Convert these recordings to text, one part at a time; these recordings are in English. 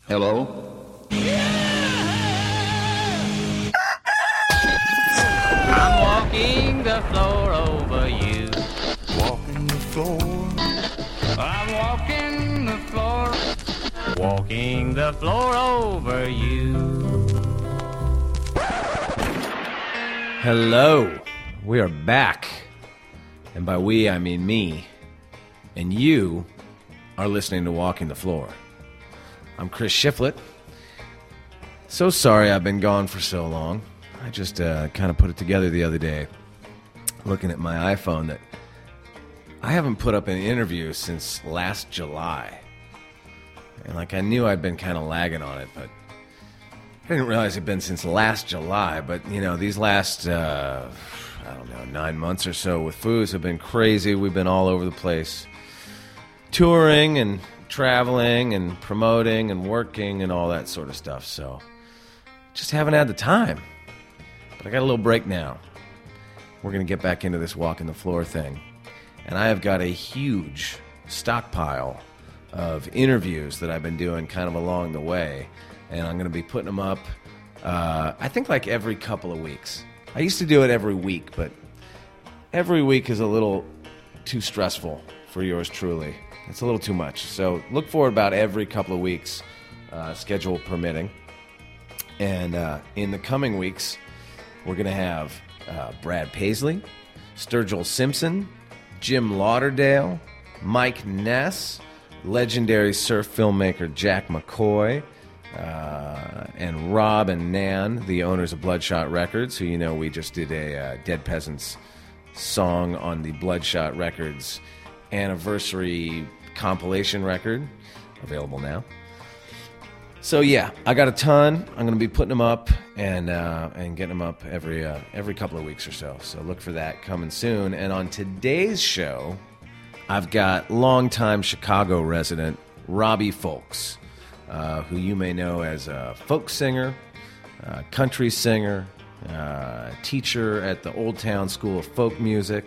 Hello? I'm walking the floor over you. Walking the floor. I'm walking the floor. Walking the floor over you. Hello. We are back. And by we, I mean me. And you are listening to Walking the Floor. I'm Chris Shiflett. So sorry I've been gone for so long. I just kind of put it together the other day, looking at my iPhone, that I haven't put up an interview since last July. And I knew I'd been kind of lagging on it, but I didn't realize it'd been since last July. But, these last, 9 months or so with Foos have been crazy. We've been all over the place, touring and traveling and promoting and working and all that sort of stuff. So just haven't had the time. But I got a little break now. We're going to get back into this walking the floor thing. And I have got a huge stockpile of interviews that I've been doing kind of along the way. And I'm going to be putting them up, I think, like every couple of weeks. I used to do it every week, but every week is a little too stressful for yours truly. It's a little too much. So look forward about every couple of weeks, schedule permitting. And in the coming weeks, we're going to have Brad Paisley, Sturgill Simpson, Jim Lauderdale, Mike Ness, legendary surf filmmaker Jack McCoy, and Rob and Nan, the owners of Bloodshot Records, who we just did a Dead Peasants song on the Bloodshot Records anniversary compilation record, available now. So yeah, I got a ton. I'm going to be putting them up and getting them up every couple of weeks or so. So look for that coming soon. And on today's show, I've got longtime Chicago resident Robbie Fulks, who you may know as a folk singer, country singer, teacher at the Old Town School of Folk Music.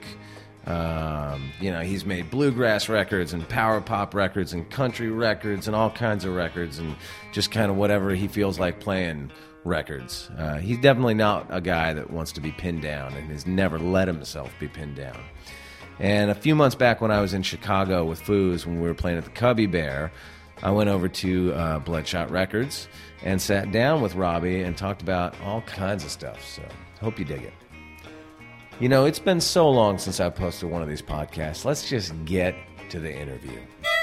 He's made bluegrass records and power pop records and country records and all kinds of records and just kind of whatever he feels like playing records. He's definitely not a guy that wants to be pinned down and has never let himself be pinned down. And a few months back when I was in Chicago with Foos, when we were playing at the Cubby Bear, I went over to Bloodshot Records and sat down with Robbie and talked about all kinds of stuff. So hope you dig it. It's been so long since I posted one of these podcasts. Let's just get to the interview.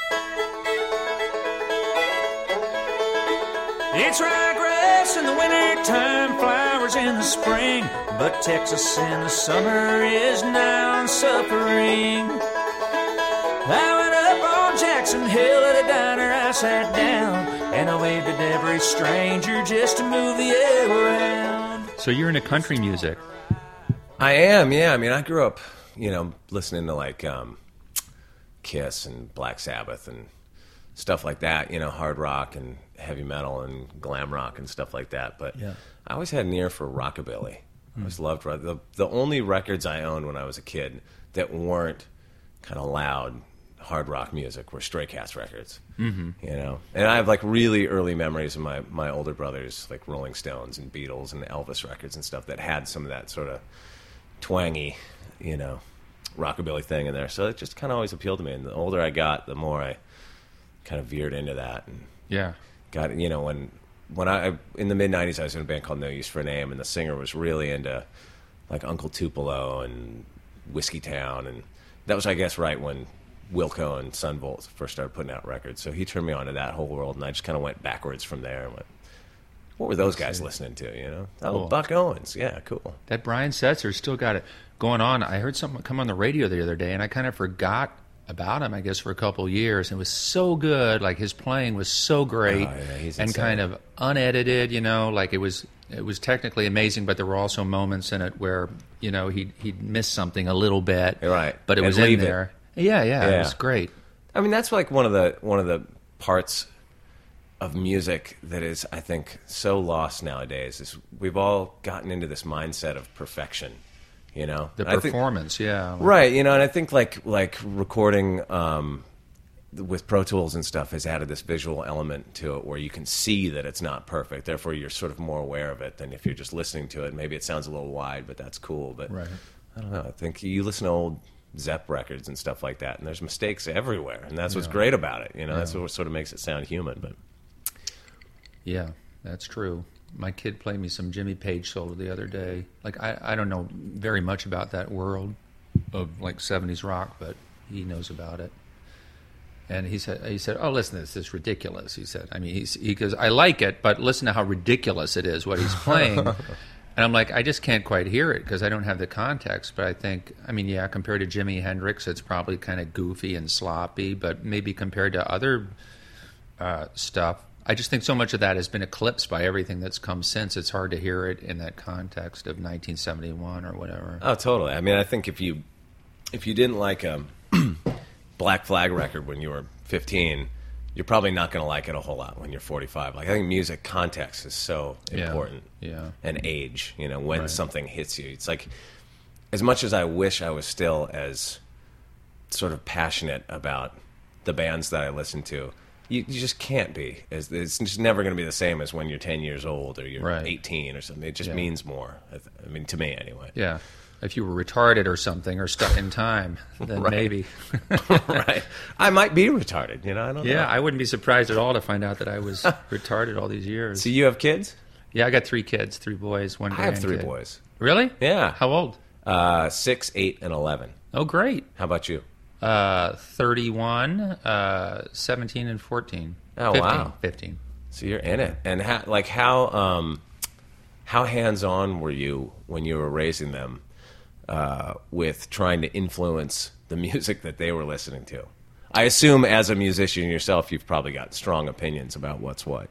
It's ryegrass in the wintertime, flowers in the spring, but Texas in the summer is now suffering. I went up on Jackson Hill at a diner, I sat down, and I waved at every stranger just to move the air around. So you're into country music? I am, yeah. I grew up, listening to like Kiss and Black Sabbath and stuff like that, hard rock and heavy metal and glam rock and stuff like that. But yeah, I always had an ear for rockabilly. I always loved the only records I owned when I was a kid that weren't kind of loud hard rock music were Stray Cats records. Mm-hmm. And I have like really early memories of my older brothers, like Rolling Stones and Beatles and Elvis records and stuff that had some of that sort of twangy, rockabilly thing in there. So it just kind of always appealed to me. And the older I got, the more I kind of veered into that. And yeah, got when I in the mid '90s, I was in a band called No Use for a Name, and the singer was really into like Uncle Tupelo and Whiskey Town, and that was, I guess, right when Wilco and Sunvolt first started putting out records. So he turned me on to that whole world, and I just kind of went backwards from there and went, what were those guys listening to, Cool. Buck Owens. Yeah, cool. That Brian Setzer's still got it going on. I heard something come on the radio the other day, and I kind of forgot about him, I guess, for a couple of years. It was so good. Like, his playing was so great he's and insane. kind of unedited, like it was technically amazing, but there were also moments in it where, he'd missed something a little bit. Right. But it And was in leave it. there. Yeah, it was great. That's like one of the parts of music that is, I think, so lost nowadays. Is we've all gotten into this mindset of perfection, The performance, yeah. Right, and I think like recording with Pro Tools and stuff has added this visual element to it where you can see that it's not perfect. Therefore, you're sort of more aware of it than if you're just listening to it. Maybe it sounds a little wide, but that's cool. But Right. I don't know. I think you listen to old Zepp records and stuff like that, and there's mistakes everywhere, and that's what's great about it. You know, that's what sort of makes it sound human. But Yeah, that's true. My kid played me some Jimmy Page solo the other day. Like, I don't know very much about that world of, like, 70s rock, but he knows about it. And he said, oh, listen to this. This is ridiculous, he said. I mean, he goes, I like it, but listen to how ridiculous it is, what he's playing. And I'm like, I just can't quite hear it because I don't have the context. But I think, I mean, yeah, compared to Jimi Hendrix, it's probably kind of goofy and sloppy. But maybe compared to other stuff, I just think so much of that has been eclipsed by everything that's come since. It's hard to hear it in that context of 1971 or whatever. oh, totally. I mean, I think if you didn't like a Black Flag record when you were 15, you're probably not going to like it a whole lot when you're 45. Like, I think music context is so important. Yeah. And age, you know, when Right. something hits you. It's like, as much as I wish I was still as sort of passionate about the bands that I listen to, you just can't be. It's just never going to be the same as when you're 10 years old or you're Right. 18 or something. It just Yeah. means more. I mean, to me anyway. Yeah. If you were retarded or something or stuck in time, then Right. maybe. Right. I might be retarded, you know, I don't know. Yeah, I wouldn't be surprised at all to find out that I was retarded all these years. So you have kids? Yeah, I got 3 kids, 3 boys, 1 grandkid. I have 3 boys. Really? Yeah. How old? 6, 8, and 11. Oh, great. How about you? 31, 17, and 14. Oh, 15, wow. 15. So you're in it. And how hands-on were you when you were raising them with trying to influence the music that they were listening to? I assume as a musician yourself, you've probably got strong opinions about what's what.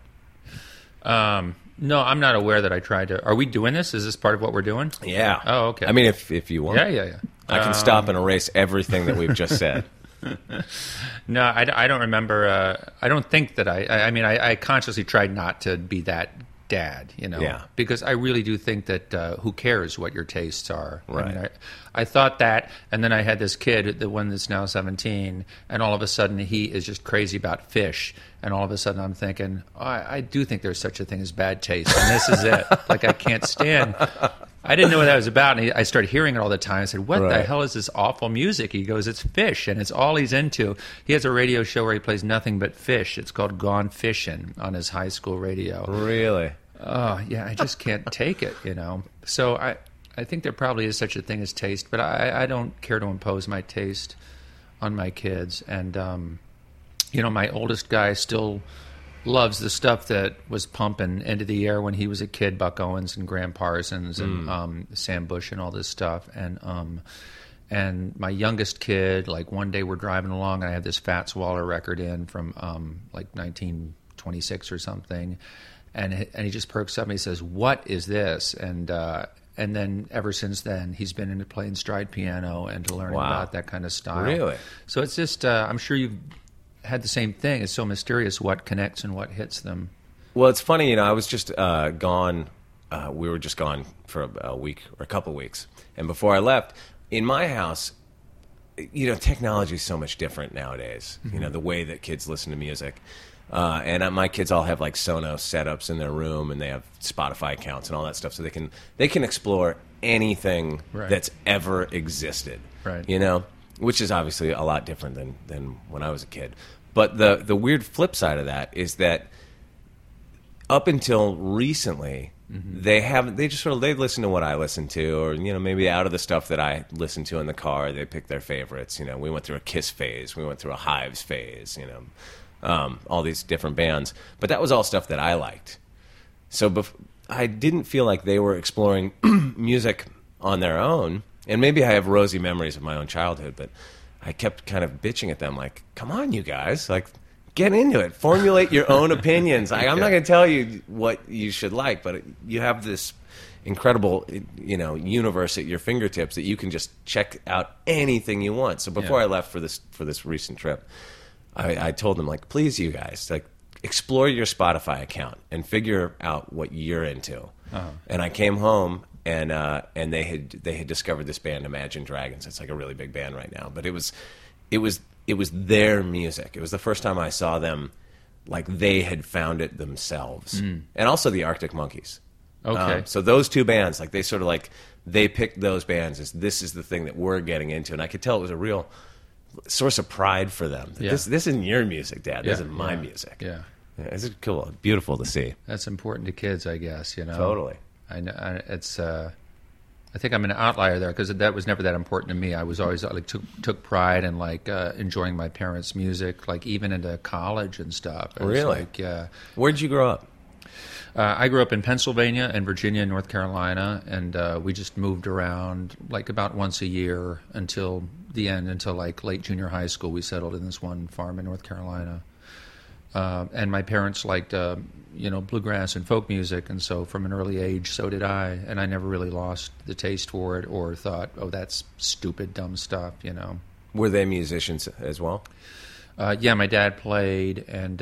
No, I'm not aware that I tried to. Are we doing this? Is this part of what we're doing? Yeah. Oh, okay. I mean, if you want. Yeah. I can stop and erase everything that we've just said. No, I don't remember. I don't think that I mean, I consciously tried not to be that dad, you know, Yeah. because I really do think that who cares what your tastes are? Right. I mean, I thought that, and then I had this kid, the one that's now 17, and all of a sudden he is just crazy about fish, and all of a sudden I'm thinking, oh, I do think there's such a thing as bad taste, and this is it. Like, I can't stand. I didn't know what that was about, and I started hearing it all the time. I said, what the Right. hell is this awful music? He goes, it's fish, and it's all he's into. He has a radio show where he plays nothing but fish. It's called Gone Fishin' on his high school radio. Really? Oh, yeah, I just can't take it, you know. So I think there probably is such a thing as taste, but I don't care to impose my taste on my kids. And, you know, my oldest guy still loves the stuff that was pumping into the air when he was a kid, Buck Owens and Graham Parsons and Sam Bush and all this stuff. And my youngest kid, like, one day we're driving along and I have this Fats Waller record in from like 1926 or something. And he just perks up and he says, what is this? And then ever since then, he's been into playing stride piano and to learning Wow. about that kind of style. Really? So it's just, I'm sure you've had the same thing. It's so mysterious what connects and what hits them. Well, it's funny, you know, I was just gone. We were just gone for a week or a couple weeks. And before I left, in my house, you know, technology is so much different nowadays. You know, the way that kids listen to music. And my kids all have like Sonos setups in their room, and they have Spotify accounts and all that stuff, so they can explore anything Right. that's ever existed. Right. You know, which is obviously a lot different than when I was a kid. But the weird flip side of that is that up until recently, they listen to what I listen to, or, you know, maybe out of the stuff that I listen to in the car, they pick their favorites. You know, we went through a Kiss phase, we went through a Hives phase, you know, all these different bands. But that was all stuff that I liked. So I didn't feel like they were exploring music on their own. And maybe I have rosy memories of my own childhood, but I kept kind of bitching at them, like, come on, you guys, like, get into it. Formulate your own opinions. I'm not going to tell you what you should like, but you have this incredible, you know, universe at your fingertips that you can just check out anything you want. So before I left for this recent trip, I told them, like, please, you guys, like, explore your Spotify account and figure out what you're into. Uh-huh. And I came home, and they had discovered this band, Imagine Dragons. It's like a really big band right now, but it was it was their music. It was the first time I saw them like they had found it themselves. And also the Arctic Monkeys. Okay. So those two bands, like they sort of like, they picked those bands as this is the thing that we're getting into. And I could tell it was a real source of pride for them. Yeah. This isn't your music, Dad. This Yeah, is my yeah, music. Yeah. Yeah, it's cool. Beautiful to see. That's important to kids, I guess, you know. Totally. I know it's. I think I'm an outlier there because that was never that important to me. I was always like took pride in like enjoying my parents' music, like even into college and stuff. It was Really? Like, yeah. Where'd you grow up? I grew up in Pennsylvania and Virginia and North Carolina, and we just moved around like about once a year until the end, until like late junior high school. We settled in this one farm in North Carolina. And my parents liked, bluegrass and folk music, and so from an early age, so did I. And I never really lost the taste for it or thought, oh, that's stupid, dumb stuff, you know. Were they musicians as well? Yeah, my dad played, and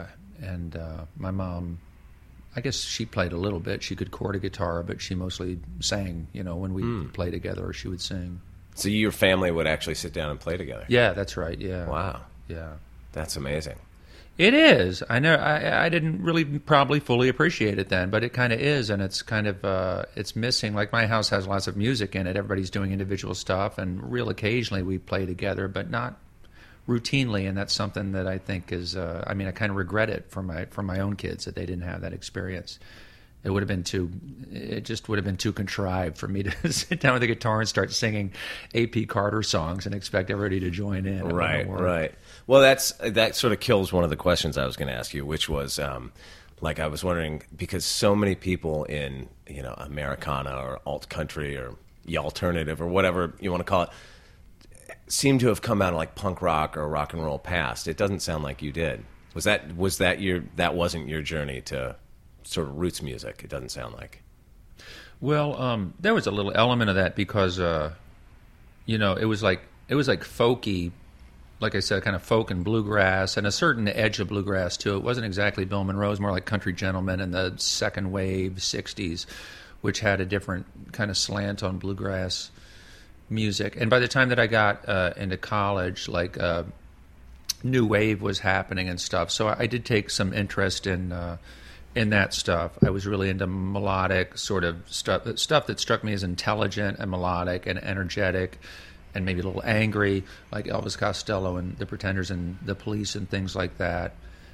my mom, I guess she played a little bit. She could chord a guitar, but she mostly sang, you know, when we play together, she would sing. So your family would actually sit down and play together? Yeah, that's right, yeah. Wow. Yeah. That's amazing. It is. I know. I didn't really probably fully appreciate it then, but it kind of is, and it's kind of it's missing. Like my house has lots of music in it. Everybody's doing individual stuff, and real occasionally we play together, but not routinely. And that's something that I think is. I mean, I kind of regret it for my own kids that they didn't have that experience. It would have been too. It just would have been too contrived for me to sit down with a guitar and start singing A.P. Carter songs and expect everybody to join in. It Right, wouldn't work. right. Well, that sort of kills one of the questions I was going to ask you, which was like I was wondering because so many people in Americana or alt country or the alternative or whatever you want to call it seem to have come out of like punk rock or rock and roll past. It doesn't sound like you did. That wasn't your journey to sort of roots music? It doesn't sound like. Well, there was a little element of that because, it was like folky, like I said, kind of folk and bluegrass, and a certain edge of bluegrass too. It wasn't exactly Bill Monroe; it was more like Country Gentlemen in the second wave '60s, which had a different kind of slant on bluegrass music. And by the time that I got into college, like new wave was happening and stuff, so I did take some interest in that stuff. I was really into melodic sort of stuff that struck me as intelligent and melodic and energetic and maybe a little angry, like Elvis Costello and the Pretenders and the Police and things like that.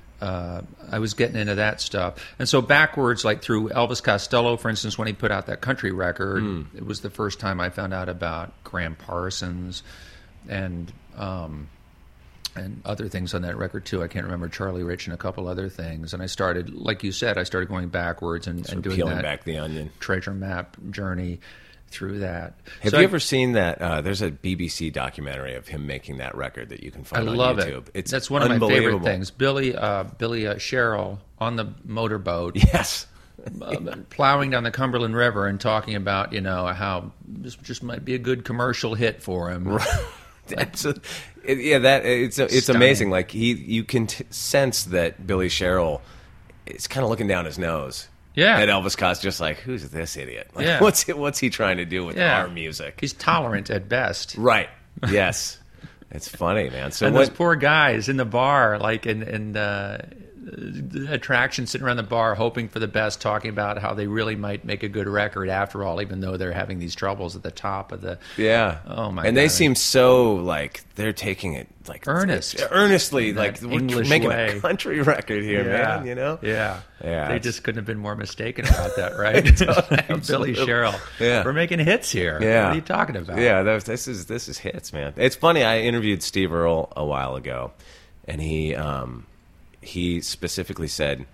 I was getting into that stuff. And so backwards, like through Elvis Costello, for instance, when he put out that country record, it was the first time I found out about Graham Parsons and other things on that record too. I can't remember, Charlie Rich and a couple other things. And I started, like you said, going backwards and doing peeling that back the onion treasure map journey through that. Have you ever seen that? There's a BBC documentary of him making that record that you can find on love YouTube. it. That's one of my favorite things. Billy Sherrill on the motorboat. Yes. Plowing down the Cumberland River and talking about, how this just might be a good commercial hit for him. It's amazing. Like you can sense that Billy Sherrill is kind of looking down his nose. Yeah. At Elvis Costello, just like, who's this idiot? Like, yeah. What's he trying to do with our music? He's tolerant at best. Right. Yes. It's funny, man. So and those poor guys in the bar, like in the attraction, sitting around the bar, hoping for the best, talking about how they really might make a good record after all, even though they're having these troubles at the top of the. Yeah. Oh my! And God. they seem so like they're taking it like earnestly, like we're English making way. A country record here, man. Yeah. Yeah. They just couldn't have been more mistaken about that, right? Billy Sherrill. Yeah. We're making hits here. Yeah. What are you talking about? Yeah. This is hits, man. It's funny. I interviewed Steve Earle a while ago, and he specifically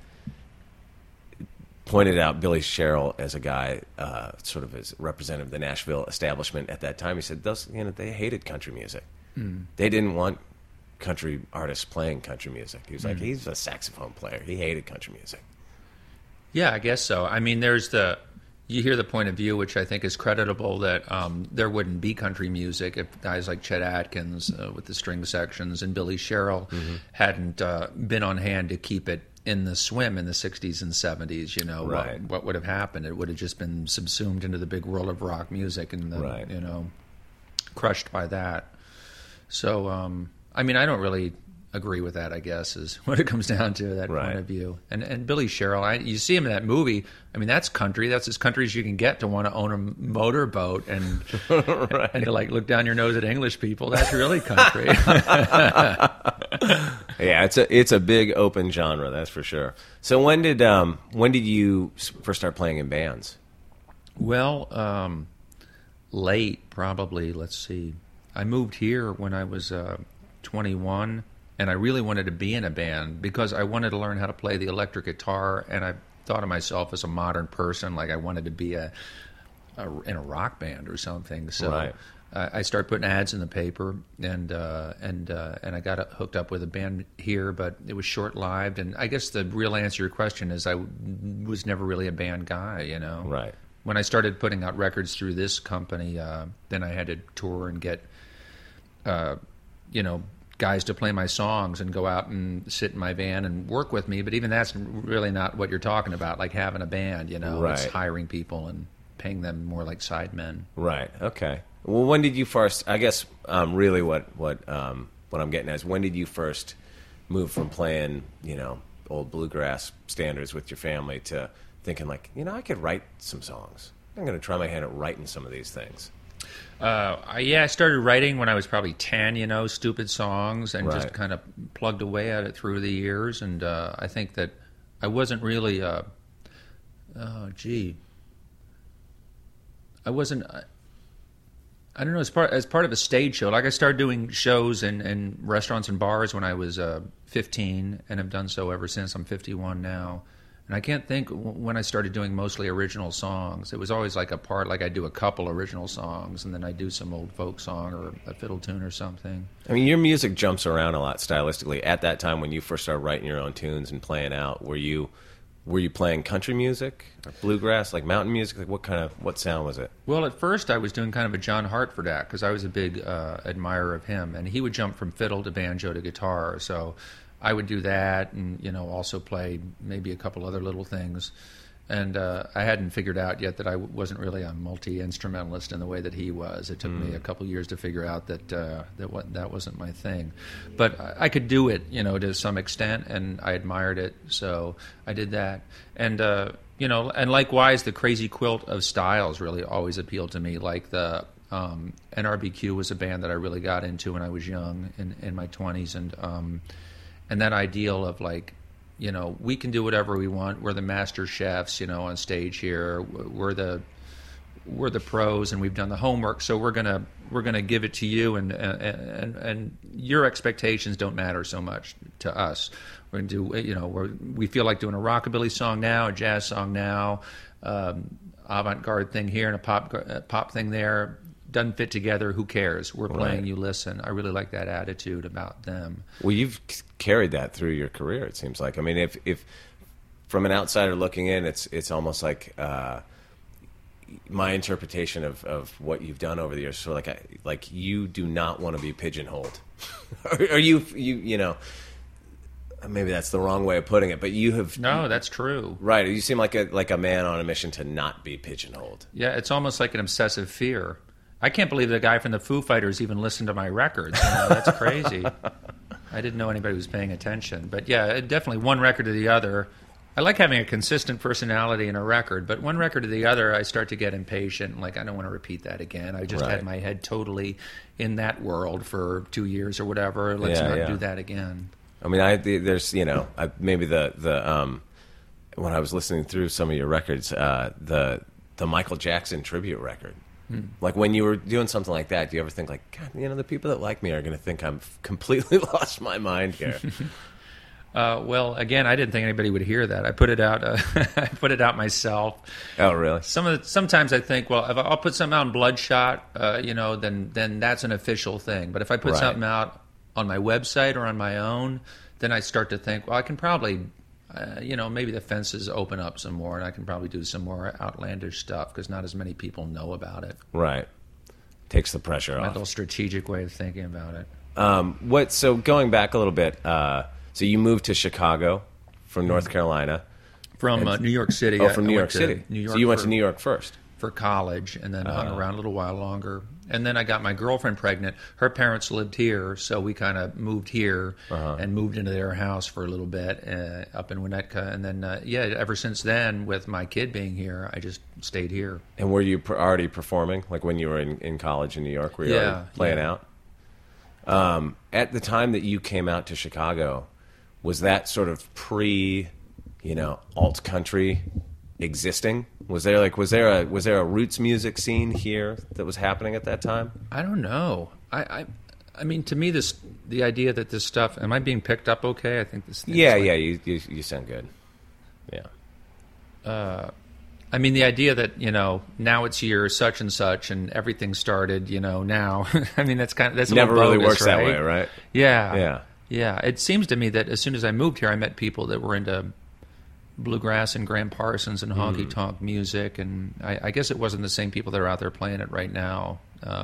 pointed out Billy Sherrill as a guy, sort of as representative of the Nashville establishment at that time. He said, they hated country music. They didn't want country artists playing country music. He was like, he's a saxophone player. He hated country music. Yeah, I guess so. I mean, you hear the point of view, which I think is creditable, that there wouldn't be country music if guys like Chet Atkins with the string sections and Billy Sherrill hadn't been on hand to keep it in the swim in the 60s and 70s. Right. What would have happened? It would have just been subsumed into the big world of rock music and crushed by that. So I mean, I don't really agree with that, I guess, is what it comes down to, that Right. point of view. And Billy Sherrill, you see him in that movie. I mean, that's country. That's as country as you can get to want to own a motorboat and and to like look down your nose at English people. That's really country. Yeah, it's a big open genre, that's for sure. So when did you first start playing in bands? Well, late, probably. Let's see. I moved here when I was 21, and I really wanted to be in a band because I wanted to learn how to play the electric guitar, and I thought of myself as a modern person, like I wanted to be in a rock band or something. So Right. I started putting ads in the paper, and I got hooked up with a band here, but it was short-lived. And I guess the real answer to your question is I was never really a band guy, you know. Right. When I started putting out records through this company, then I had to tour and get, guys to play my songs and go out and sit in my van and work with me. But even that's really not what you're talking about, like having a band, you know. Right. It's hiring people and paying them more like sidemen. Right. Okay. Well, when did you first? I guess really what I'm getting at is when did you first move from playing old bluegrass standards with your family to thinking like I could write some songs. I'm going to try my hand at writing some of these things. I started writing when I was probably 10, stupid songs, and just Right. kind of plugged away at it through the years. And I think that I wasn't really, I wasn't, I don't know, as part of a stage show. Like I started doing shows in restaurants and bars when I was 15, and have done so ever since. I'm 51 now. And I can't think when I started doing mostly original songs. It was always like I do a couple original songs, and then I do some old folk song or a fiddle tune or something. I mean, your music jumps around a lot stylistically. At that time, when you first started writing your own tunes and playing out, were you playing country music or bluegrass, like mountain music? Like what sound was it? Well, at first I was doing kind of a John Hartford act because I was a big admirer of him, and he would jump from fiddle to banjo to guitar. So I would do that, and also play maybe a couple other little things. And I hadn't figured out yet that I wasn't really a multi-instrumentalist in the way that he was. It took me a couple years to figure out that that wasn't my thing. But I could do it, to some extent, and I admired it, so I did that. And and likewise, the crazy quilt of styles really always appealed to me. Like the NRBQ was a band that I really got into when I was young, in my 20s, and that ideal of like, we can do whatever we want. We're the master chefs, on stage here. We're the pros, and we've done the homework. So we're gonna give it to you, and your expectations don't matter so much to us. We're gonna do, we feel like doing a rockabilly song now, a jazz song now, avant-garde thing here, and a pop thing there. Doesn't fit together. Who cares? We're playing. Right. You listen. I really like that attitude about them. Well, you've carried that through your career, it seems like. I mean, if from an outsider looking in, it's almost like my interpretation of what you've done over the years. So like you do not want to be pigeonholed, or you maybe that's the wrong way of putting it, but you have No, that's true. right. You seem like a man on a mission to not be pigeonholed. Yeah, it's almost like an obsessive fear. I can't believe the guy from the Foo Fighters even listened to my records. That's crazy. I didn't know anybody was paying attention. But yeah, definitely one record to the other. I like having a consistent personality in a record, but one record to the other, I start to get impatient. Like, I don't want to repeat that again. I just Right. had my head totally in that world for 2 years or whatever. Let's not do that again. I mean, there's maybe the when I was listening through some of your records, the Michael Jackson tribute record. Like when you were doing something like that, do you ever think like, God, the people that like me are going to think I'm completely lost my mind here? Well, again, I didn't think anybody would hear that. I put it out. I put it out myself. Oh, really? Sometimes I think, well, if I'll put something out on Bloodshot, then that's an official thing. But if I put Right. something out on my website or on my own, then I start to think, well, I can probably, maybe the fences open up some more, and I can probably do some more outlandish stuff because not as many people know about it. Right. Takes the pressure My off. little strategic way of thinking about it. So going back a little bit, so you moved to Chicago from North Carolina. From New York City. Oh, from I New went York to City. New York so you went for- to New York first. for college, and then hung around a little while longer. And then I got my girlfriend pregnant. Her parents lived here, so we kind of moved here and moved into their house for a little bit up in Winnetka. And then, ever since then, with my kid being here, I just stayed here. And were you already performing, like when you were in college in New York? Were you already playing out? At the time that you came out to Chicago, was that sort of pre, alt country existing? Was there a roots music scene here that was happening at that time? I don't know. I mean, to me, the idea that this stuff. Am I being picked up okay? I think this. You sound good. Yeah. I mean, the idea that now it's year such and such, and everything started now. I mean, that's a never little really bogus, works that right? way, right? Yeah. It seems to me that as soon as I moved here, I met people that were into bluegrass and Graham Parsons and honky tonk music, and I guess it wasn't the same people that are out there playing it right now.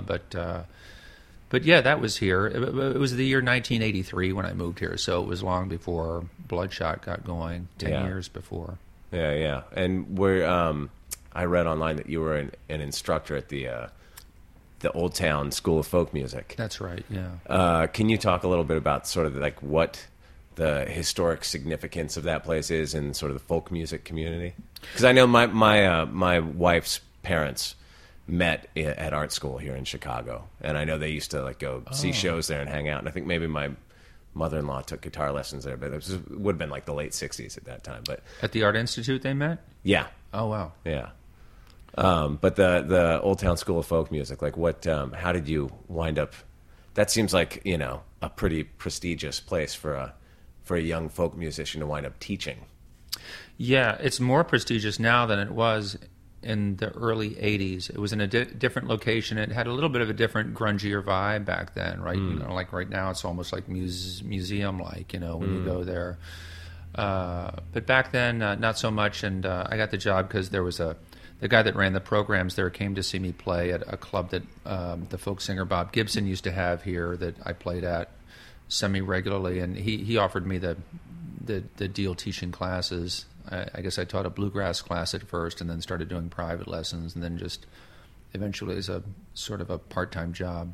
But yeah, that was here. It was the year 1983 when I moved here, so it was long before Bloodshot got going. 10 years before. Yeah. And I read online that you were an instructor at the Old Town School of Folk Music. That's right. Yeah. Can you talk a little bit about sort of like what the historic significance of that place is in sort of the folk music community? Because I know my wife's parents met at art school here in Chicago, and I know they used to like go see shows there and hang out. And I think maybe my mother-in-law took guitar lessons there, but it would have been like the late '60s at that time. But at the Art Institute, they met. Yeah. Oh wow. Yeah. But the Old Town School of Folk Music, like what? How did you wind up? That seems like a pretty prestigious place for a young folk musician to wind up teaching. Yeah, it's more prestigious now than it was in the early 80s. It was in a different location. It had a little bit of a different, grungier vibe back then, right? Like right now it's almost like museum-like, when you go there. But back then, not so much. And I got the job because there was the guy that ran the programs there came to see me play at a club that the folk singer Bob Gibson used to have here that I played at semi-regularly, and he offered me the deal teaching classes. I guess I taught a bluegrass class at first, and then started doing private lessons, and then just eventually as a sort of a part-time job.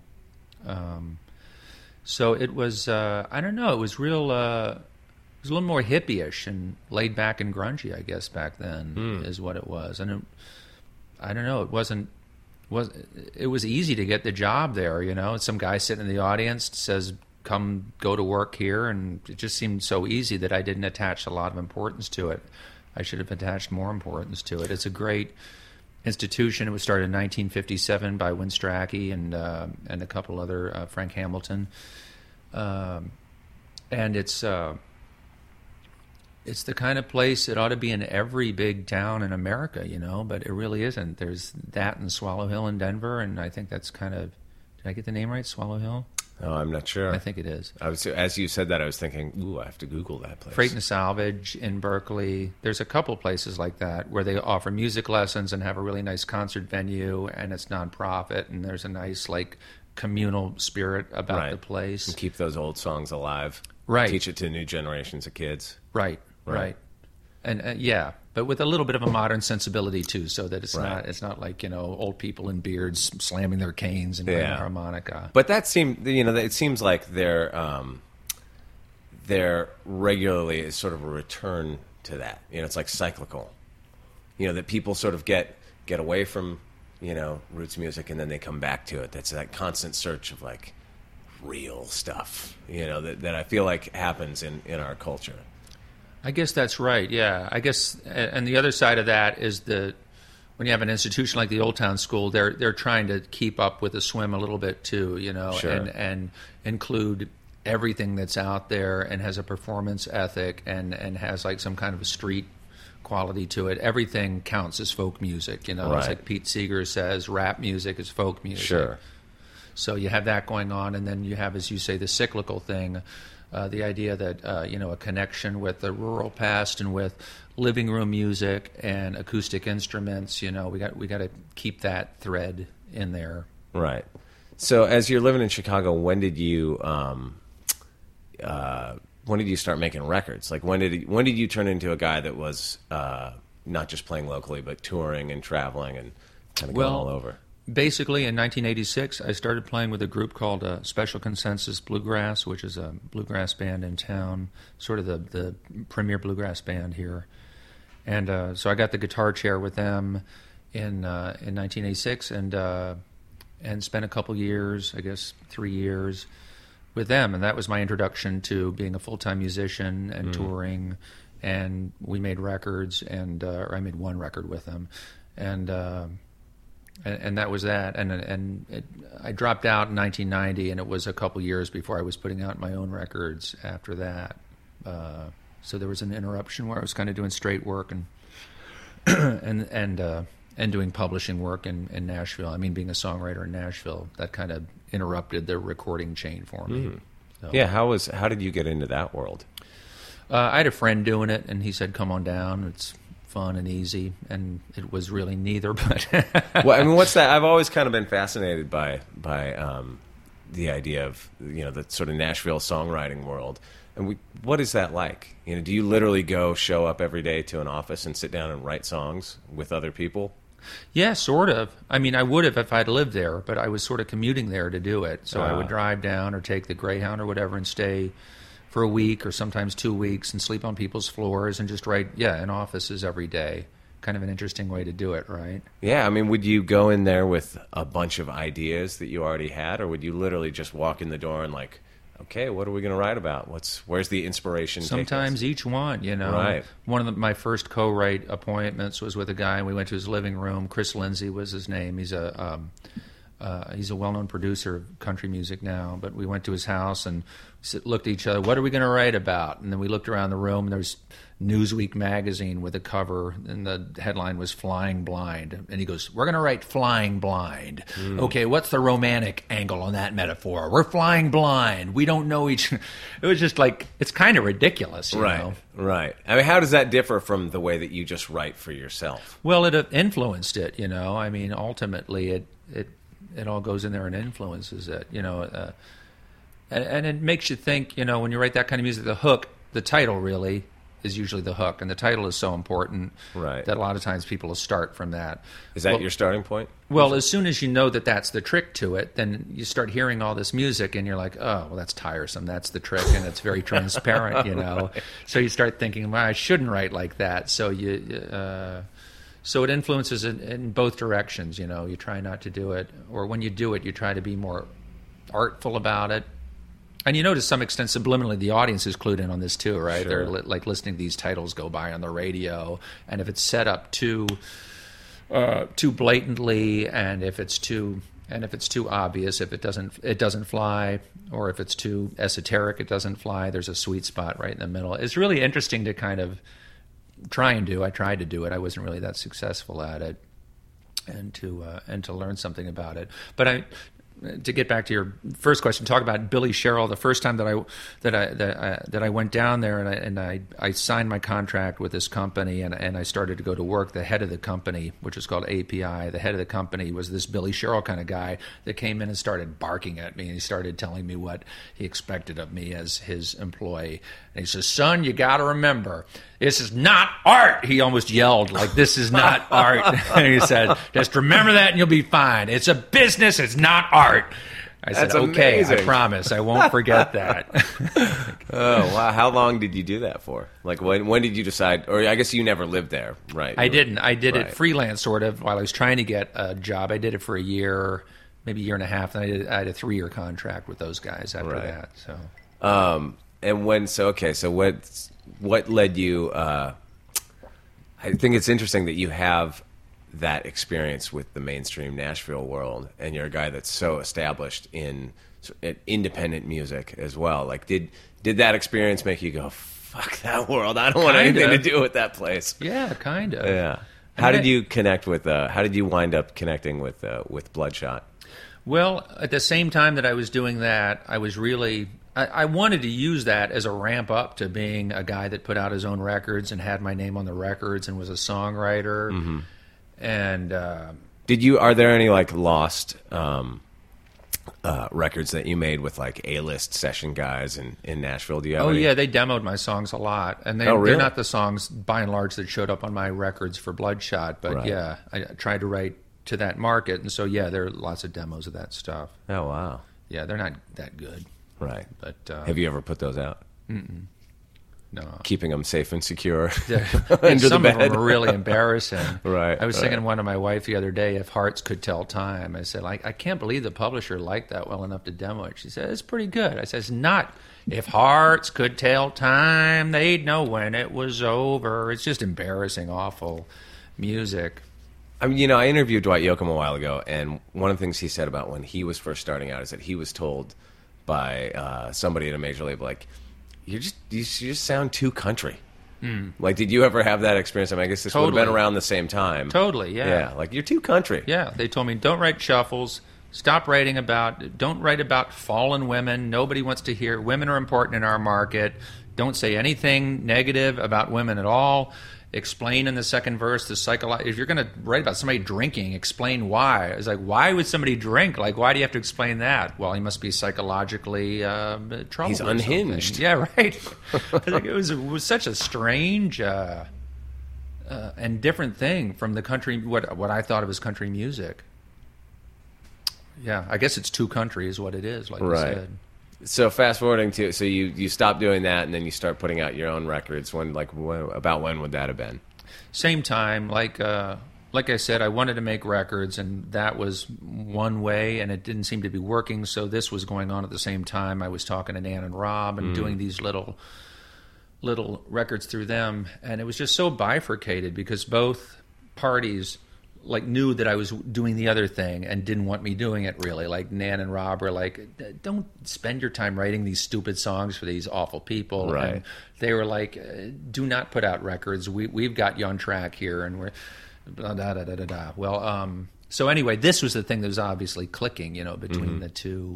So it was, I don't know, it was real, it was a little more hippie-ish and laid back and grungy, I guess, back then is what it was. And I don't know, it was easy to get the job there, Some guy sitting in the audience says, come go to work here, and it just seemed so easy that I didn't attach a lot of importance to it. I should have attached more importance to it. It's a great institution. It was started in 1957 by Win Strachey and a couple other, Frank Hamilton, and it's the kind of place that ought to be in every big town in America, but it really isn't. There's that in Swallow Hill in Denver, and I think that's kind of, did I get the name right, Swallow Hill? Oh, I'm not sure. I think it is. As you said that, I was thinking, ooh, I have to Google that place. Freight and Salvage in Berkeley. There's a couple places like that where they offer music lessons and have a really nice concert venue, and it's nonprofit, and there's a nice communal spirit about the place. And keep those old songs alive. Right. Teach it to new generations of kids. Right. And but with a little bit of a modern sensibility too, so that it's not like old people in beards slamming their canes and playing a harmonica. But that seemed it seems like there regularly is sort of a return to that. It's like cyclical. That people sort of get away from roots music and then they come back to it. That's that constant search of real stuff. That I feel like happens in our culture. I guess that's right, yeah. I guess, and the other side of that is when you have an institution like the Old Town School, they're trying to keep up with the swim a little bit too, Sure. and include everything that's out there and has a performance ethic and has some kind of a street quality to it. Everything counts as folk music, It's like Pete Seeger says, rap music is folk music. Sure. So you have that going on, and then you have, as you say, the cyclical thing. The idea that a connection with the rural past and with living room music and acoustic instruments, we got to keep that thread in there. Right. So as you're living in Chicago, when did you start making records? When did you turn into a guy that was not just playing locally but touring and traveling and kind of going all over? Basically, in 1986, I started playing with a group called Special Consensus Bluegrass, which is a bluegrass band in town, sort of the premier bluegrass band here. And so I got the guitar chair with them in 1986, and spent a couple years, I guess 3 years, with them. And that was my introduction to being a full-time musician and touring. And we made records, or I made one record with them, and that was that. I dropped out in 1990, and it was a couple years before I was putting out my own records after that. So there was an interruption where I was kind of doing straight work and doing publishing work in Nashville. I mean, being a songwriter in Nashville, that kind of interrupted the recording chain for me. So, Yeah, how did you get into that world? I had a friend doing it, and he said, "Come on down. It's fun and easy," and it was really neither. But Well, I mean, what's that? I've always kind of been fascinated by the idea of the sort of Nashville songwriting world. And what is that like? Do you literally show up every day to an office and sit down and write songs with other people? Yeah, sort of. I mean, I would have if I'd lived there, but I was sort of commuting there to do it. So I would drive down or take the Greyhound or whatever and stay for a week or sometimes 2 weeks and sleep on people's floors and just write, in offices every day. Kind of an interesting way to do it, right? Yeah, I mean, would you go in there with a bunch of ideas that you already had, or would you literally just walk in the door and okay, what are we going to write about? Where's the inspiration? Sometimes each one, Right. One of my first co-write appointments was with a guy, and we went to his living room. Chris Lindsay was his name. He's a well-known producer of country music now, but we went to his house and looked at each other. What are we going to write about? And then we looked around the room, and there was Newsweek magazine with a cover, and the headline was Flying Blind. And he goes, "We're going to write Flying Blind." Okay, what's the romantic angle on that metaphor? We're flying blind. We don't know each... It was just it's kind of ridiculous, you know? Right. I mean, how does that differ from the way that you just write for yourself? Well, it influenced it, I mean, ultimately, it all goes in there and influences it, and it makes you think, when you write that kind of music, the hook, the title really is usually the hook, and the title is so important right. that a lot of times people will start from that. Is that your starting point? Well, as soon as you know that that's the trick to it, then you start hearing all this music, and you're like, oh, well, that's tiresome. That's the trick, and it's very transparent, Right. So you start thinking, well, I shouldn't write like that. So so it influences it in both directions, You try not to do it, or when you do it, you try to be more artful about it. And to some extent, subliminally, the audience is clued in on this too, right? Sure. They're listening to these titles go by on the radio, and if it's set up too blatantly, and if it's too obvious, if it doesn't fly, or if it's too esoteric, it doesn't fly. There's a sweet spot right in the middle. It's really interesting to kind of try and do. I tried to do it. I wasn't really that successful at it, and to learn something about it. But to get back to your first question, talk about Billy Sherrill. The first time that I went down there and I signed my contract with this company and I started to go to work. The head of the company, which was called API, the head of the company was this Billy Sherrill kind of guy that came in and started barking at me, and he started telling me what he expected of me as his employee. And he says, "Son, you got to remember, this is not art." He almost yelled, "This is not art." And he said, "Just remember that and you'll be fine. It's a business, it's not art." I said, That's "Okay, amazing. I promise. I won't forget that." Oh, wow. How long did you do that for? When did you decide? Or I guess you never lived there, right? I didn't. I did Right. it freelance, sort of, while I was trying to get a job. I did it for a year, maybe a year and a half, and I had a 3-year contract with those guys after Right. that. So. And what led you? I think it's interesting that you have that experience with the mainstream Nashville world, and you're a guy that's so established in independent music as well. Did that experience make you go, "Fuck that world! I don't want anything to do with that place"? Yeah, kind of. Yeah. How did you connect with? How did you wind up connecting with Bloodshot? Well, at the same time that I was doing that, I was really... I wanted to use that as a ramp up to being a guy that put out his own records and had my name on the records and was a songwriter. Mm-hmm. And are there any lost records that you made with A-list session guys in Nashville? Do you have any? Yeah, they demoed my songs a lot, and really? They're not the songs by and large that showed up on my records for Bloodshot. But Right. yeah, I tried to write to that market. And so, yeah, there are lots of demos of that stuff. Oh, wow. Yeah, they're not that good. Right. But have you ever put those out? No. Keeping them safe and secure Yeah, under some the of bed. them are really embarrassing. Right, I was right. thinking to one of my wife the other day, if hearts could tell time. I said, like, I can't believe the publisher liked that well enough to demo it. She said, it's pretty good. I said, it's not. If hearts could tell time, they'd know when it was over. It's just embarrassing, awful music. I mean, I interviewed Dwight Yoakam a while ago, and one of the things he said about when he was first starting out is that he was told by somebody at a major label, like, you just sound too country. Like, did you ever have that experience? I mean, I guess this would have been Totally. around the same time. Totally, yeah. Yeah, like, you're too country. Yeah, they told me, don't write shuffles. Don't write about fallen women. Nobody wants to hear. Women are important in our market. Don't say anything negative about women at all. Explain in the second verse the if you're going to write about somebody drinking, explain why. It's like, why would somebody drink? Like, why do you have to explain that? Well, he must be psychologically troubled. He's or unhinged. something. Yeah, right. Like, it was such a strange and different thing from the country. What I thought of as country music. Yeah, I guess it's too country is what it is, like you said. So fast forwarding to, so you stop doing that, and then you start putting out your own records. About when would that have been? Same time, like I said, I wanted to make records, and that was one way, and it didn't seem to be working. So this was going on at the same time. I was talking to Nan and Rob and doing these little records through them, and it was just so bifurcated because both parties like knew that I was doing the other thing and didn't want me doing it really. Like Nan and Rob were like, don't spend your time writing these stupid songs for these awful people. Right. And they were like, do not put out records. We've got you on track here, and we're blah, da, da, da, da, da. Well, so anyway, this was the thing that was obviously clicking, between the two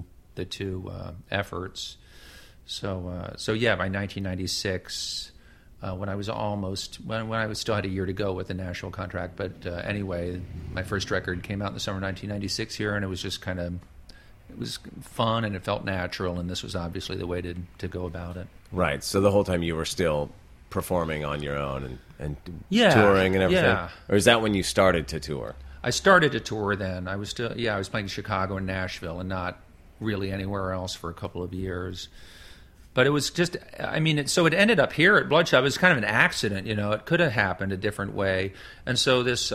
efforts. So yeah, by 1996. When I still had a year to go with the national contract. But anyway, my first record came out in the summer of 1996 here, and it was just it was fun and it felt natural, and this was obviously the way to go about it. Right. So the whole time you were still performing on your own and Yeah, touring and everything? yeah. Or is that when you started to tour? I started to tour then. I was playing Chicago and Nashville and not really anywhere else for a couple of years. But it was just, so it ended up here at Bloodshot. It was kind of an accident, It could have happened a different way. And so this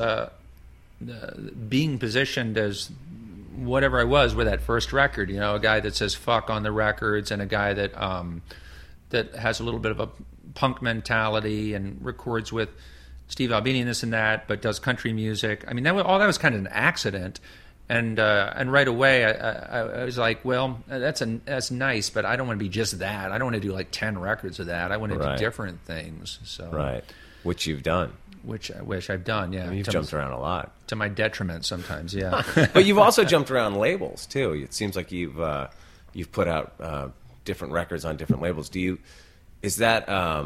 being positioned as whatever I was with that first record, a guy that says fuck on the records and a guy that that has a little bit of a punk mentality and records with Steve Albini and this and that, but does country music. I mean, all that was kind of an accident. And right away, I was like, well, that's nice, but I don't want to be just that. I don't want to do like 10 records of that. I want to do different things. So Right. Which you've done. Which I wish I've done, yeah. You've jumped around a lot. To my detriment sometimes, yeah. But you've also jumped around labels, too. It seems like you've put out different records on different labels. Is that...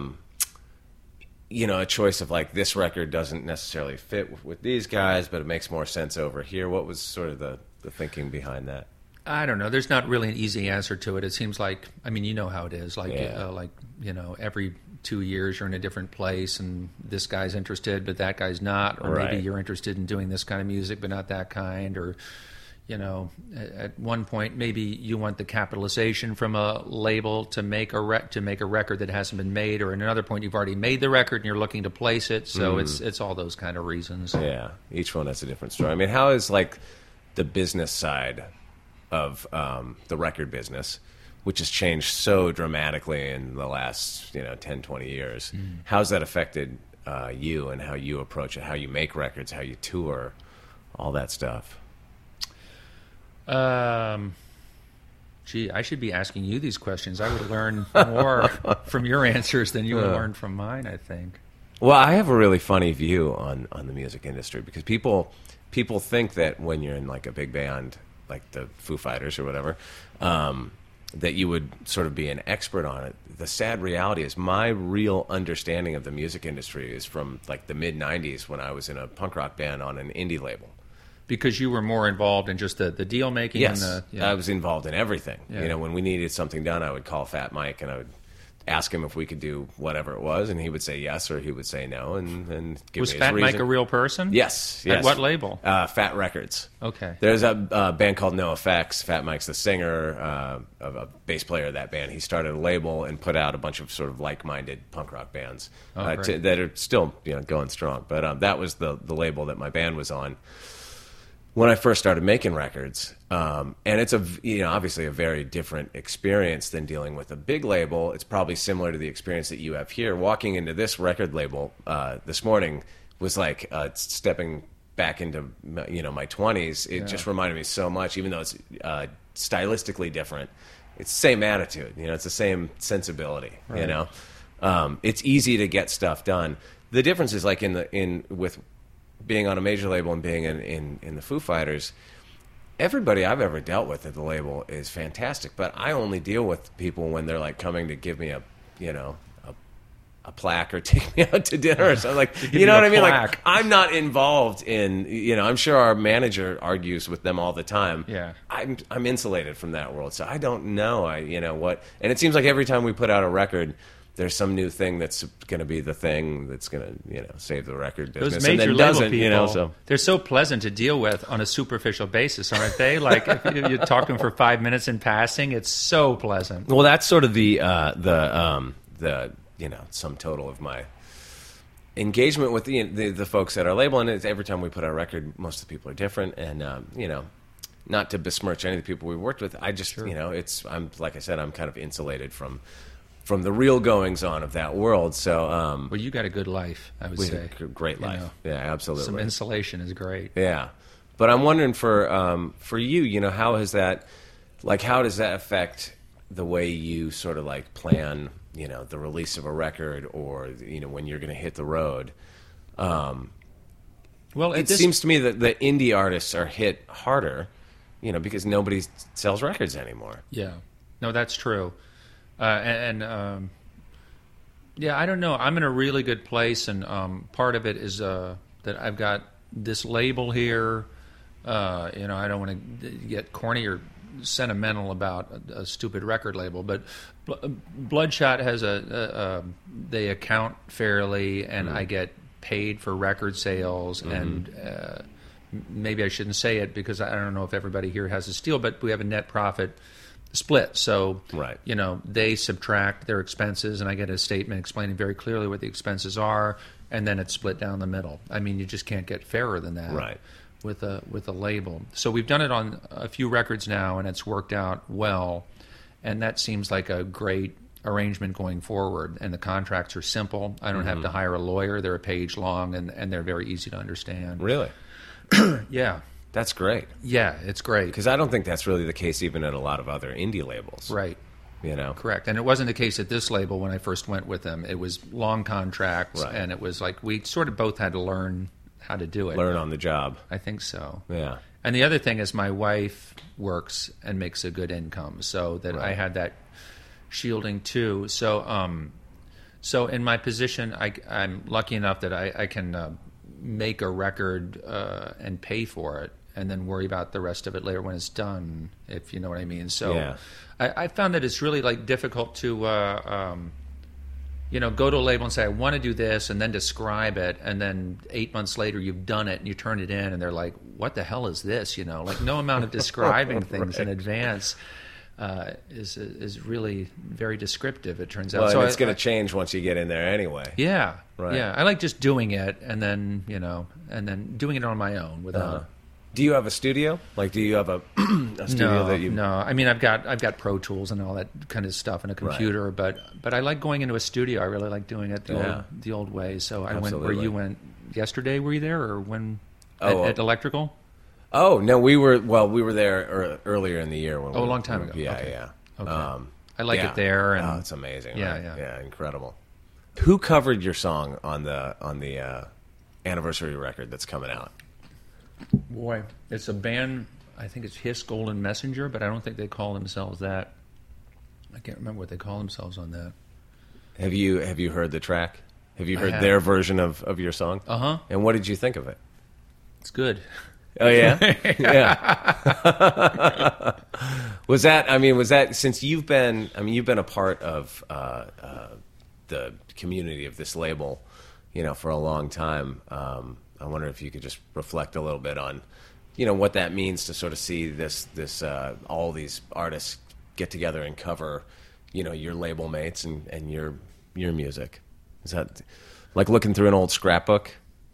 a choice of like, this record doesn't necessarily fit with these guys, but it makes more sense over here. What was sort of the thinking behind that? I don't know. There's not really an easy answer to it. It seems like, you know how it is. Like, Yeah. Every 2 years you're in a different place, and this guy's interested, but that guy's not. Or Right. maybe you're interested in doing this kind of music, but not that kind. Or, at one point maybe you want the capitalization from a label to make a record that hasn't been made, or at another point you've already made the record and you're looking to place it. So it's all those kind of reasons. Yeah, each one has a different story. I mean, how is like the business side of the record business, which has changed so dramatically in the last 10, 20 years, how's that affected you and how you approach it, how you make records, how you tour, all that stuff? Gee, I should be asking you these questions. I would learn more from your answers than you would learn from mine, I think. Well, I have a really funny view on the music industry, because people think that when you're in like a big band, like the Foo Fighters or whatever, that you would sort of be an expert on it. The sad reality is my real understanding of the music industry is from like the mid-'90s when I was in a punk rock band on an indie label. Because you were more involved in just the deal making? Yes, and I was involved in everything. Yeah. When we needed something done, I would call Fat Mike and I would ask him if we could do whatever it was, and he would say yes or he would say no, and give Was me his Fat reason. Mike a real person? Yes. At what label? Fat Records. Okay. There's a band called No Effects. Fat Mike's the singer, a bass player of that band. He started a label and put out a bunch of sort of like-minded punk rock bands Great. that are still going strong. But that was the label that my band was on when I first started making records. And it's obviously a very different experience than dealing with a big label. It's probably similar to the experience that you have here. Walking into this record label this morning was like stepping back into my 20s. It just reminded me so much, even though it's stylistically different. It's the same attitude, it's the same sensibility. Right. It's easy to get stuff done. The difference is like with being on a major label and being in the Foo Fighters. Everybody I've ever dealt with at the label is fantastic, but I only deal with people when they're like coming to give me a plaque or take me out to dinner or something. Like, you know what I mean? Like, I'm not involved in, I'm sure our manager argues with them all the time. Yeah. I'm insulated from that world, so I don't know. And it seems like every time we put out a record, there's some new thing that's going to be the thing that's going to, save the record business. Those major and then label doesn't, people, they're so pleasant to deal with on a superficial basis, aren't they? Like, if you talk to them for 5 minutes in passing, it's so pleasant. Well, that's sort of the sum total of my engagement with the folks at our label. And it's every time we put out a record, most of the people are different. And, not to besmirch any of the people we worked with, I just, I'm like I said, I'm kind of insulated from the real goings on of that world. So, well, you got a good life, I would say. Great life. Yeah, absolutely. Some insulation is great. Yeah. But I'm wondering for you, how does that affect the way you sort of like plan, the release of a record or, when you're going to hit the road? Well, it seems to me that the indie artists are hit harder, because nobody sells records anymore. Yeah. No, that's true. I don't know. I'm in a really good place, and part of it is that I've got this label here. I don't want to get corny or sentimental about a stupid record label, but Bloodshot has they account fairly, and I get paid for record sales, and maybe I shouldn't say it because I don't know if everybody here has a deal, but we have a net profit split. So, right. They subtract their expenses, and I get a statement explaining very clearly what the expenses are, and then it's split down the middle. I mean, you just can't get fairer than that. Right. With a label. So we've done it on a few records now, and it's worked out well, and that seems like a great arrangement going forward. And the contracts are simple. I don't have to hire a lawyer. They're a page long, and they're very easy to understand. Really? Yeah. That's great. Yeah, it's great. Because I don't think that's really the case even at a lot of other indie labels. Right. Correct. And it wasn't the case at this label when I first went with them. It was long contracts, and it was like we sort of both had to learn how to do it. Learn on the job. I think so. Yeah. And the other thing is my wife works and makes a good income, so that I had that shielding too. So so in my position, I'm lucky enough that I can make a record and pay for it, and then worry about the rest of it later when it's done, if you know what I mean. So I found that it's really like difficult to go to a label and say, I want to do this, and then describe it, and then 8 months later you've done it and you turn it in, and they're like, what the hell is this? Like no amount of describing things in advance is really very descriptive, it turns out. Well, so it's going to change once you get in there anyway. Yeah. Right. Yeah. I like just doing it, and then, and then doing it on my own without... Do you have a studio? Like, do you have a studio that you... No, I mean, I've got Pro Tools and all that kind of stuff and a computer, but I like going into a studio. I really like doing it the old way. So I went where you went yesterday. Were you there, or when at Electrical? Oh no, we were there earlier in the year. When a long time ago. Yeah, okay. yeah. Okay. I like it there. And it's amazing. Yeah, right? yeah, incredible. Who covered your song on the anniversary record that's coming out? Boy, it's a band. I think it's Hiss Golden Messenger, but I don't think they call themselves that. I can't remember what they call themselves on that. Have you heard the track? Have you heard their version of your song? Uh-huh. And what did you think of it? It's good. Oh yeah, yeah. Was that since you've been a part of the community of this label, for a long time. I wonder if you could just reflect a little bit on, what that means to sort of see this all these artists get together and cover, your label mates and your music. Is that like looking through an old scrapbook?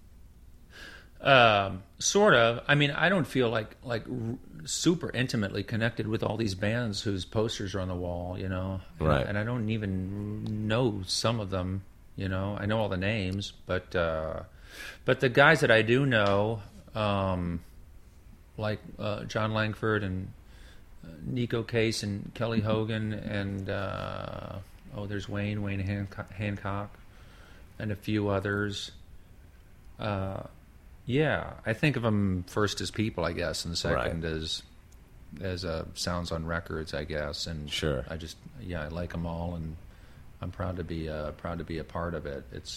Sort of. I mean, I don't feel like super intimately connected with all these bands whose posters are on the wall, Right. And I don't even know some of them, I know all the names, but the guys that I do know, like John Langford and Nico Case and Kelly Hogan and there's Wayne Hancock, and a few others. Yeah, I think of them first as people, I guess, and second as sounds on records, I guess. And sure, I like them all, and I'm proud to be a part of it. It's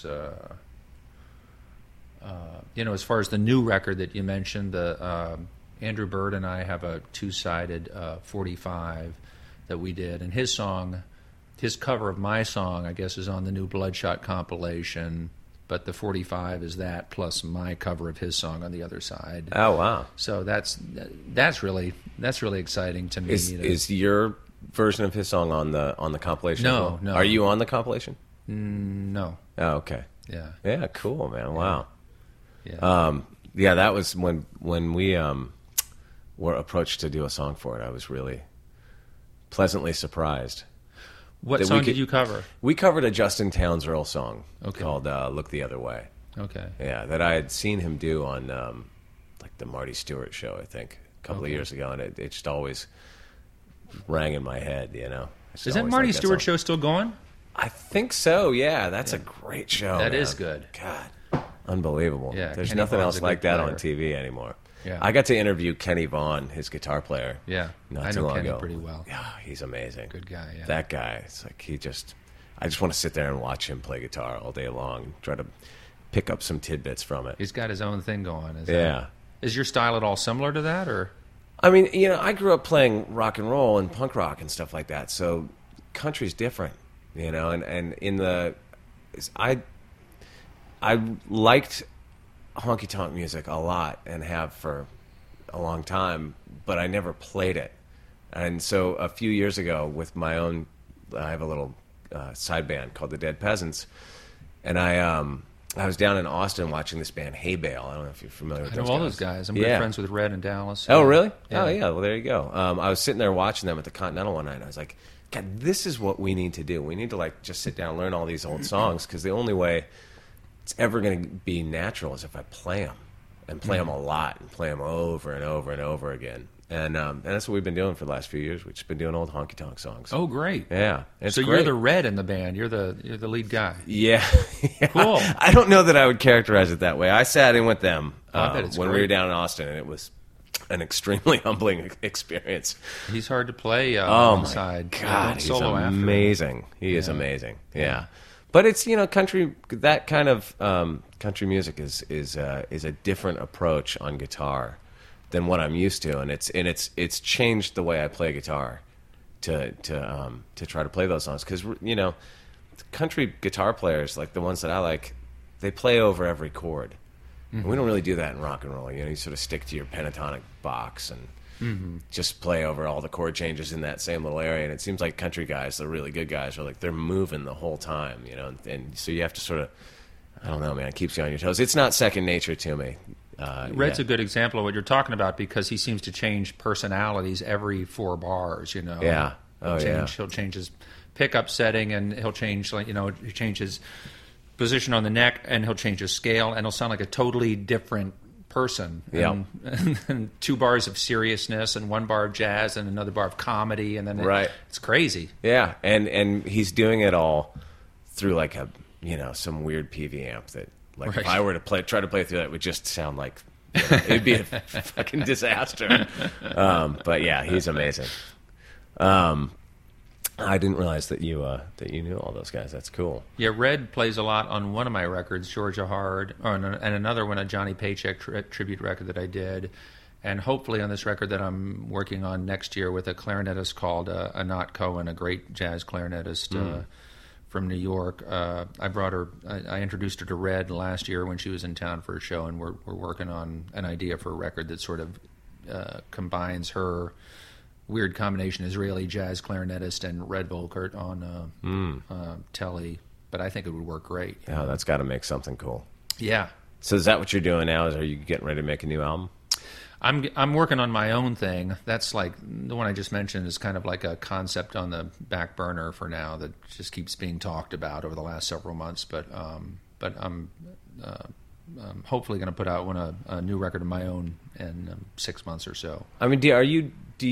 as far as the new record that you mentioned, the Andrew Bird and I have a 2-sided 45 that we did, and his cover of my song, I guess, is on the new Bloodshot compilation. But the 45 is that plus my cover of his song on the other side. Oh wow! So that's really exciting to me. Is your version of his song on the compilation? No, no. Are you on the compilation? No. Oh, okay. Yeah. Yeah. Cool, man. Wow. Yeah. Yeah. That was when we were approached to do a song for it. I was really pleasantly surprised. What song did you cover? We covered a Justin Townsend song called "Look the Other Way." Okay. Yeah, that I had seen him do on like the Marty Stewart show, I think, a couple of years ago, and it just always rang in my head. Is that Marty Stewart show still going? I think so. Yeah, that's a great show. That man. is good. God, unbelievable. Yeah, there's Kenny nothing Vaughn's else a like good that player. on TV anymore. Yeah. I got to interview Kenny Vaughn, his guitar player. Yeah, not I too know long Kenny ago. pretty well. Yeah, he's amazing. Good guy. Yeah. That guy, it's like I just want to sit there and watch him play guitar all day long, try to pick up some tidbits from it. He's got his own thing going. Is your style at all similar to that, or? I mean, I grew up playing rock and roll and punk rock and stuff like that, so country's different, and in the I liked honky tonk music a lot and have for a long time, but I never played it. And so a few years ago, with my own, I have a little side band called the Dead Peasants, and I was down in Austin watching this band Hay Bale. I don't know if you're familiar with I those know all guys. those guys. I'm good friends with Red in Dallas. Oh, really? Yeah. Oh, yeah. Well, there you go. I was sitting there watching them at the Continental one night, and I was like, God, this is what we need to do. We need to just sit down and learn all these old songs, because the only way it's ever going to be natural is if I play them, and play them a lot, and play them over and over and over again. And that's what we've been doing for the last few years. We've just been doing old honky tonk songs. Oh, great! Yeah, it's so great. You're the Red in the band. You're the lead guy. Yeah. Cool. I don't know that I would characterize it that way. I sat in with them I bet it's when we great. were down in Austin, and it was an extremely humbling experience. He's hard to play Oh my inside. God, he's solo after. amazing. He is amazing. Yeah, but it's country. That kind of country music is a different approach on guitar than what I'm used to, and it's changed the way I play guitar to try to play those songs, because country guitar players, like the ones that I like, they play over every chord. And we don't really do that in rock and roll. You sort of stick to your pentatonic box and just play over all the chord changes in that same little area. And it seems like country guys, the really good guys, are like they're moving the whole time, and so you have to sort of, I don't know, man, it keeps you on your toes. It's not second nature to me. Red's a good example of what you're talking about, because he seems to change personalities every 4 bars. Yeah. Oh, He'll change his pickup setting, and he'll change he changes position on the neck, and he'll change his scale, and he'll sound like a totally different person. Yeah. And 2 bars of seriousness, and 1 bar of jazz, and another bar of comedy, and then it's crazy. Yeah, and he's doing it all through like a some weird PV amp that if I were to try to play through that, it would just sound like it'd be a fucking disaster. But yeah, he's amazing. I didn't realize that you knew all those guys. That's cool. Yeah, Red plays a lot on one of my records, Georgia Hard, and another one, a Johnny Paycheck tribute record that I did. And hopefully on this record that I'm working on next year with a clarinetist called Anat Cohen, a great jazz clarinetist from New York. I brought her. I introduced her to Red last year when she was in town for a show, and we're working on an idea for a record that sort of combines her weird combination Israeli jazz clarinetist and Red Volkert on telly. But I think it would work great. Yeah, that's got to make something cool. Yeah. So is that what you're doing now? Are you getting ready to make a new album? I'm working on my own thing. That's like the one I just mentioned is kind of like a concept on the back burner for now that just keeps being talked about over the last several months. But I'm hopefully going to put out a new record of my own in 6 months or so. I mean, are you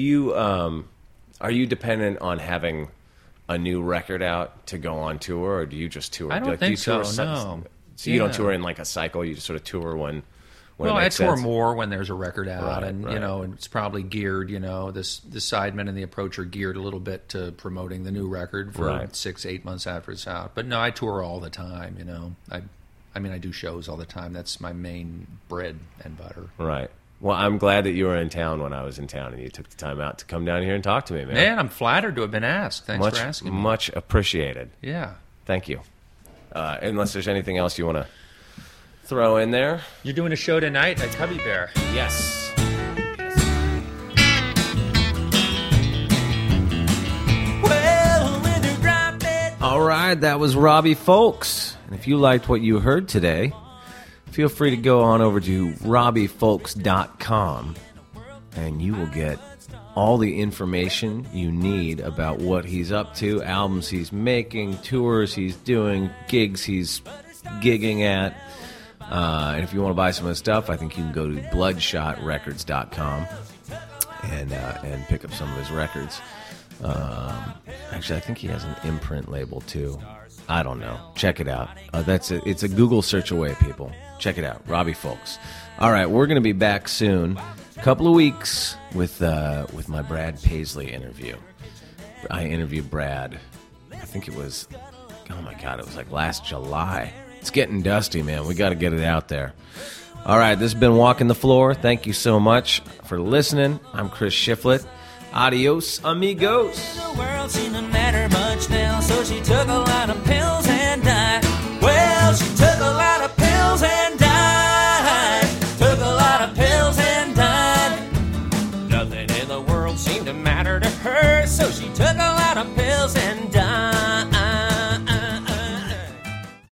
dependent on having a new record out to go on tour, or do you just tour? I don't think so. No. So you don't tour in like a cycle. You just sort of tour when. Well, I tour sense. more when there's a record out, Right. and it's probably geared. The Sidemen and the Approach are geared a little bit to promoting the new record for 6-8 months after it's out. But no, I tour all the time. I do shows all the time. That's my main bread and butter. Right. Well, I'm glad that you were in town when I was in town, and you took the time out to come down here and talk to me, man. Man, I'm flattered to have been asked. Thanks for asking me. Much appreciated. Yeah. Thank you. Unless there's anything else you want to throw in there. You're doing a show tonight at Cubby Bear. Yes. All right, that was Robbie Folks. And if you liked what you heard today, feel free to go on over to robbiefolks.com and you will get all the information you need about what he's up to, albums he's making, tours he's doing, gigs he's gigging at. And if you want to buy some of his stuff, I think you can go to bloodshotrecords.com and pick up some of his records. Actually, I think he has an imprint label too. I don't know. Check it out. It's a Google search away, people. Check it out. Robbie Folks. All right, we're going to be back soon. A couple of weeks with my Brad Paisley interview. I interviewed Brad. I think it was, oh my God, it was like last July. It's getting dusty, man. We got to get it out there. All right, this has been Walking the Floor. Thank you so much for listening. I'm Chris Shiflett. Adios, amigos. The world seemed to matter much now, so she took a lot of pills and died. Well, she took a lot of pills and died. Took a lot of pills and died. Nothing in the world seemed to matter to her, so she took a lot of pills and died.